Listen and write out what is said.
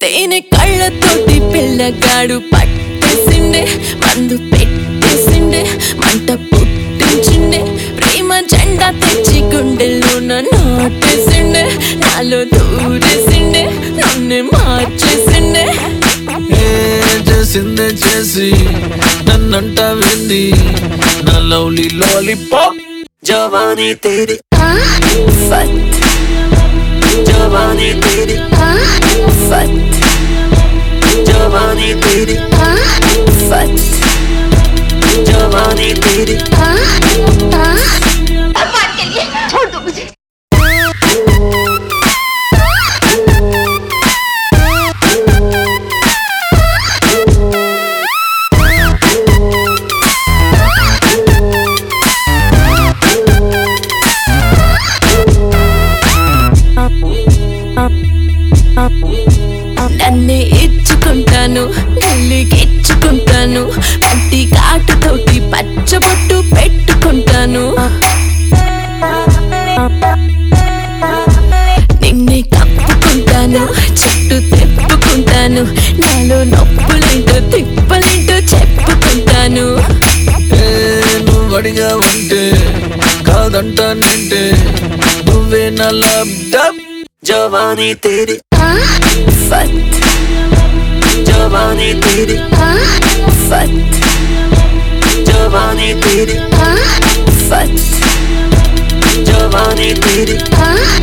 తేనె కళ్ళతోటి పిల్లగాడు పట్టేసిండే, మందు పెట్టేసిండే, మంట పుట్టించిండే, ప్రేమ జెండా తెచ్చి గుండెల్లోన నాటేసిండే, నాలో దూరేసిండే, నన్ను మార్చేసిండే. చేసిందే చేసి నన్నంట వింది నా లవ్లీ లాలీపాప్. జవానీ తేరీ ఫత్, జవానీ తేరీ ఫత్, जवानी तेरी ఫత్. जवानी तेरी भगवान के लिए छोड़ दो मुझे। నన్నే ఇచ్చుకుంటాను, గల్లికిచ్చుకుంటాను, పట్టి కాటుతోటి పచ్చబొట్టు పెట్టుకుంటాను, నిన్నే కప్పుకుంటాను, చుట్టూ తిప్పుకుంటాను, నాలో నొప్పులేంటో తిప్పలేంటో చెప్పుకుంటాను. నువ్వు అడిగా ఉంటే కాదంట నింటే నువ్వే నా లవ్ డబ్. जवानी तेरी ఫత్, जवानी तेरी ఫత్, जवानी तेरी ఫత్, जवानी तेरी